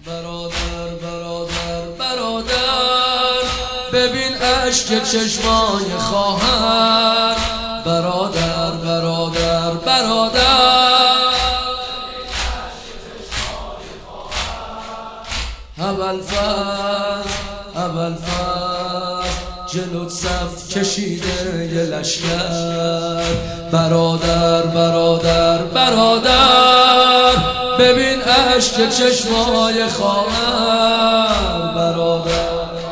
برادر برادر برادر ببین اشک چشمای خواهر. برادر برادر برادر ابوالفضل جلوت صف کشیده یه لشکر. برادر برادر برادر ببین اشک چشمای خواهر. برادر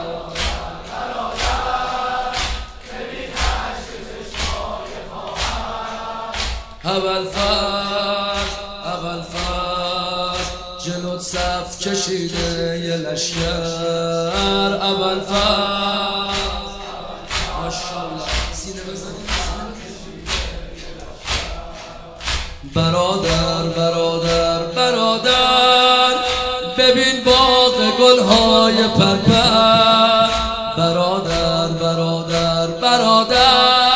ابوالفضل جلوت صف کشیده یه لشکر. ابوالفضل ماشاءالله سینه بزنید. برادر برادر برادر ببین باغ گلهای پرپر. برادر برادر برادر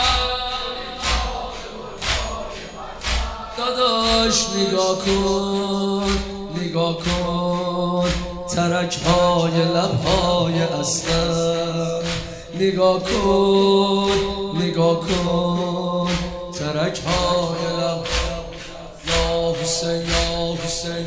داداش نگاه کن نگاه کن ترک های لبهای اصغر. نگاه کن نگاه کن ترک های لب. یا حسین یا حسین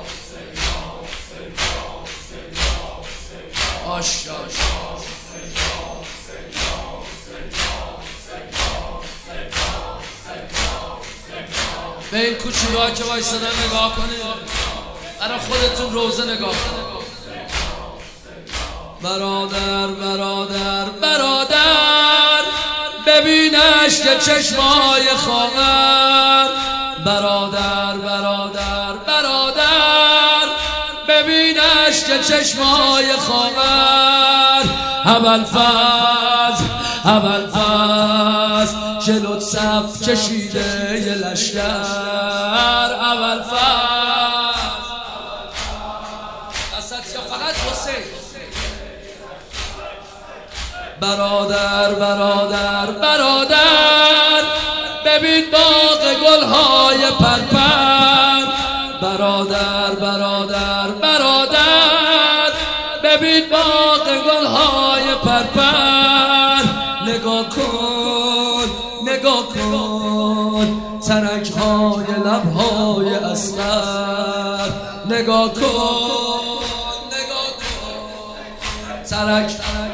به این کوچولوها که وایسادن نگاه کنید. برای خودتون روزه نگاه کنید. برادر برادر برادر ببین اشک چشمای خواهر. برادر برادر برادر ببین اشک چشمای خواهر. ابوالفضل جلوت صف کشیده یه لشکر. ابوالفضل اسد یا فقط حسین. برادر برادر برادر ببین باغ گلهای پرپر. برادر برادر برادر ببین باغ گلهای پرپر. نگاه کن نگاه کن ترک های لبهای اصغر. نگاه کن نگاه کن ترک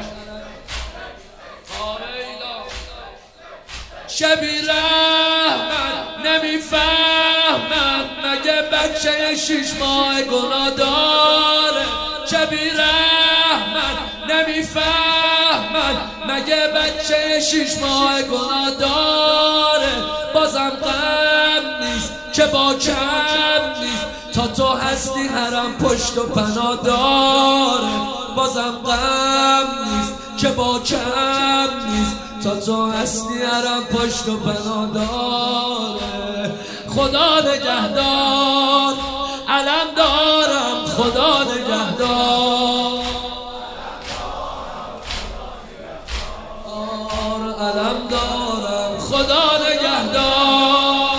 شبی رحمت نمیفهمد مگه بچه 6 ماه گناه داره. شبی رحمت نمیفهمد مگه بچه 6 ماه گناه داره. بازم غم نیست که با کم نیست تا تو هستی حرم پشت و پناه داره. بازم غم نیست که با کم نیست تا تو هستی حرم پشت و پناه داره. خدا نگهدار علم دارم. خدا نگهدار علم دارم. خدا نگهدار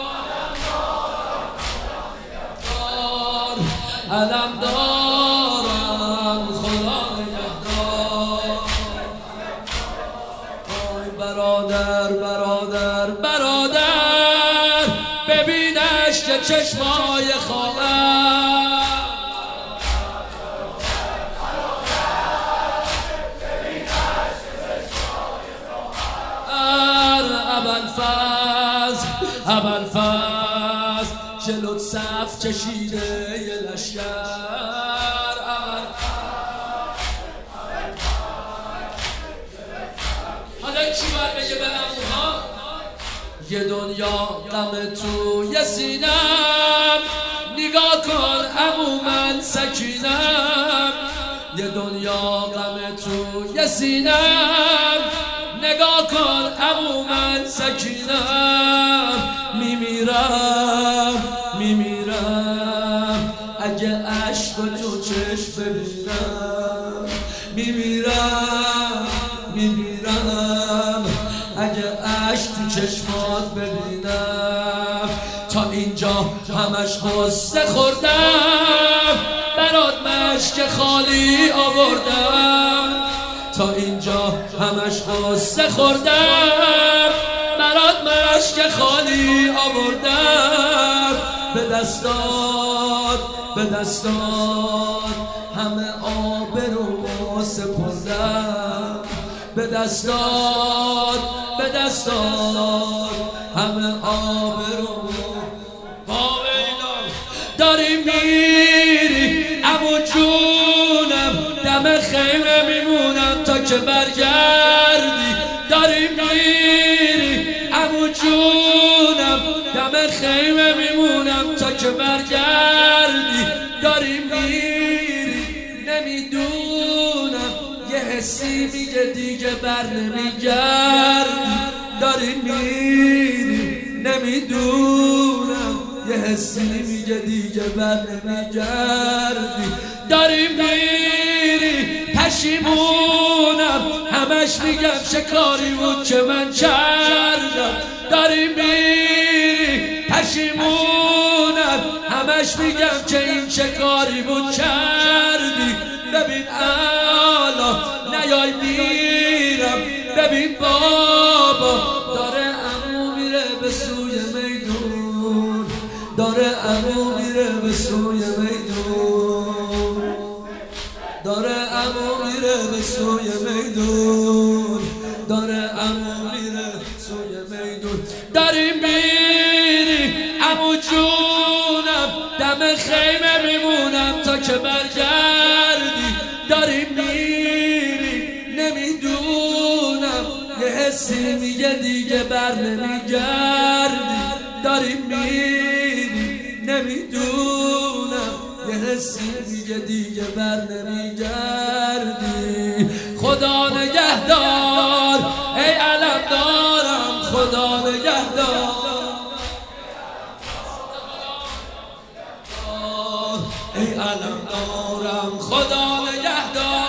علم دارم. خدا نگهدار. برادر برادر برادر ببین اشک چشمای خواهر. ابوالفضل جلوت صف کشیده یه لشکر. حالا چی باید بگه به عموها؟ یه دنیا غم توی سینم. نگاه کن عمو من سکینم. یه دنیا غم توی سینم. نگاه کن عمو من سکینم. میمیرم اگه عشق تو چشم ببینم. میمیرم اگه عشق تو چشمات ببینم. تا اینجا همش قصه خوردم. برات مشک خالی آوردم، تا اینجا همش قصه خوردم. برات مشک خالی آوردم، به دستات همه آبرو سپردم. به دستات همه آبرو. داری میری عمو جونم، دم خیمه میمونم تا که برگردی. داری میری عمو جونم، دم خیمه میمونم تا که برگردی. داری میری نمیدونم، یه حسی میگه دیگه بر نمیگردی. داری میری نمیدونم، یه حسی میگه دیگه بر نمیگردی. داری میری پشیمونم، همش میگم چه کاری بود که من کردم. داری میری پشیمونم، همش میگم که این چه کاری بود کردی. ببین الا نیای میرم، ببین بابا داره عمو میره به سوی میدون. داره عمو میره به سوی میدون. داره عمو میره به سوی میدون. داره عمو میره سوی میدون. داری میری عمو جونم، دم خیمه میمونم تا که برگردی. داری میری نمیدونم، یه حسی میگه دیگه بر نمیگردی. داری میری نمیدونم، یه حسی میگه دیگه بر نمیگردی. خدا نگهدار ای علمدارم، خدا نگهدار ای علمدارم، خدا نگهدار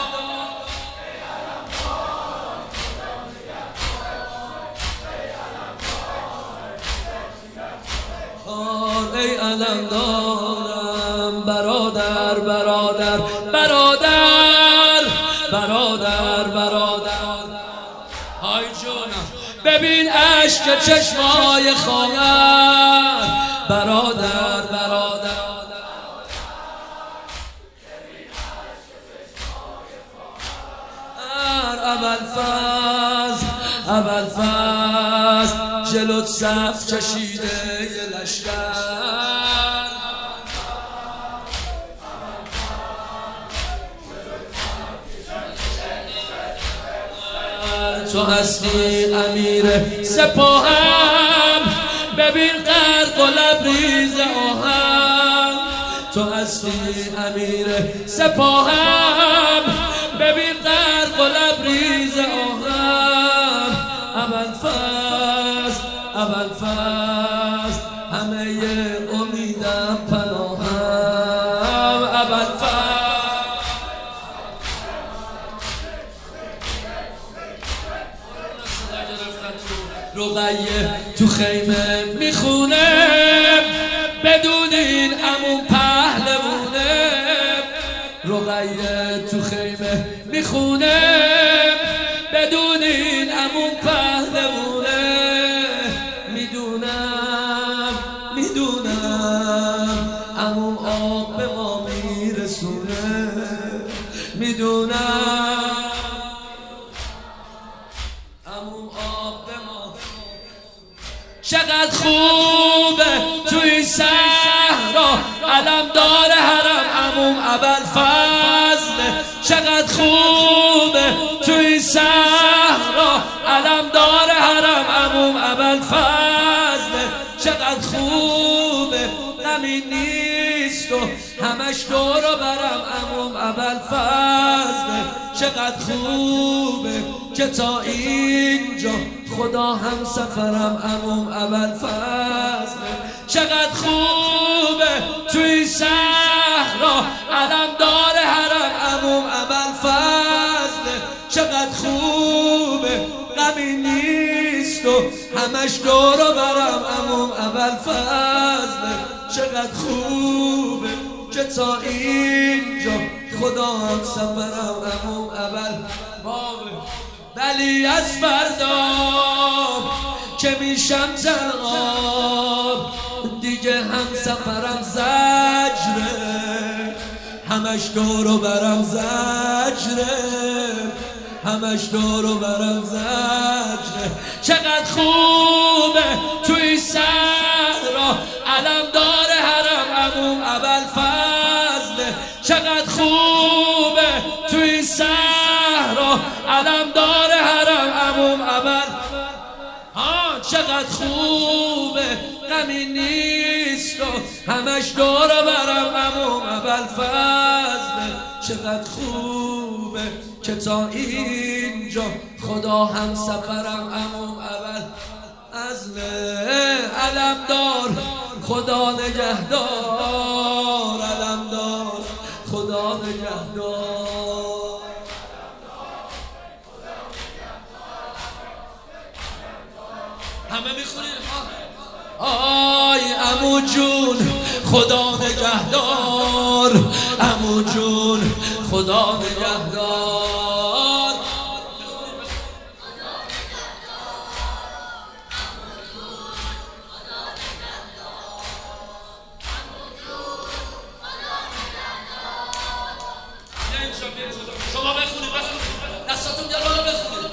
ای علمدارم. برادر برادر برادر برادر برادر های جونم، ببین عشق چشمای خواهر. برادر برادر ابوالفضل جلوت صف کشیده یه لشکر. تو هستی امیر سپاهم، ببین غرق و لبریز آهم. تو هستی امیر سپاهم، ببین غرق و لبریز آهم. ابوالفضل همه امیدم پناهم. رقیه تو خیمه میخونه، بدون این عمو پهلوونه. رقیه تو خیمه میخونه، بدون این عمو پهلوونه. میدونم عمو آب به ما میرسونه. میدونم عمو آب به ما. چقدر خوبه توی صحرا علمدار حرم عموم ابوالفضل. چقدر خوبه توی صحرا علمدار حرم عموم ابوالفضل. چقدر خوبه غمی نیست و همش دور و برم عموم ابوالفضل. چقدر خوبه که تا اینجا خدا هم سفرم عموم ابوالفضل. چقدر خوبه توی صحرا علمدار حرم عموم ابوالفضل. چقدر خوبه غمی نیست و همش دور و برم عموم ابوالفضل. چقدر خوبه که تا اینجا خدا هم سفرم عموم اول ولی از فردا که میشم تنها دیگه هم سفرم زجره، همش دورو برم زجره، همش دورو برم زجره. چقدر خوبه توی صحرا علم داره حرم عموم اول فضله. چقدر خوبه توی صحرا علم داره حرم عموم اول. چقدر خوبه غمی نیست و همش دور برم عموم اول فضله. چقدر خوبه که تا اینجا خدا هم سفرم عموم اول ازله. علم دار خدا نگهدار، علم دار خدا نگهدار. همه میخونید آی عمو جون خدا نگهدار، عمو جون خدا نگهدار. شما بخونید دستاتون جلو بخونید.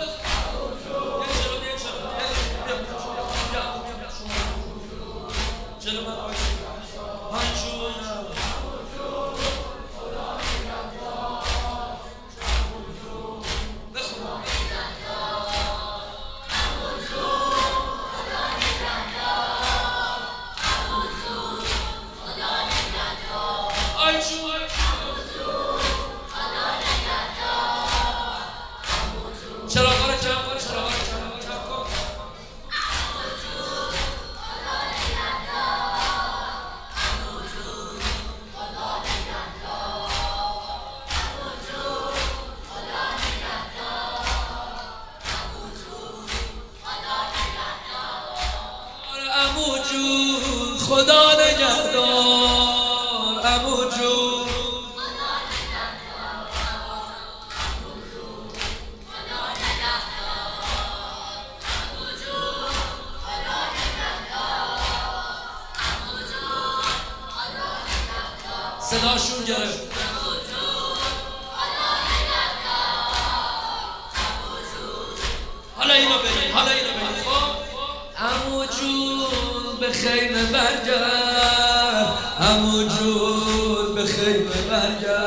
خدا نگهدار، عمو جون خدا نگهدار، عمو جون خدا نگهدار، عمو جون خدا نگهدار، عمو جون خدا نگهدار. صداشون گرفت. عمو جون خدا نگهدار، عمو جون. حالا اینو بگید، حالا اینو بگید. عمو جون به خیمه برگرد، عمو جون به خیمه برگرد.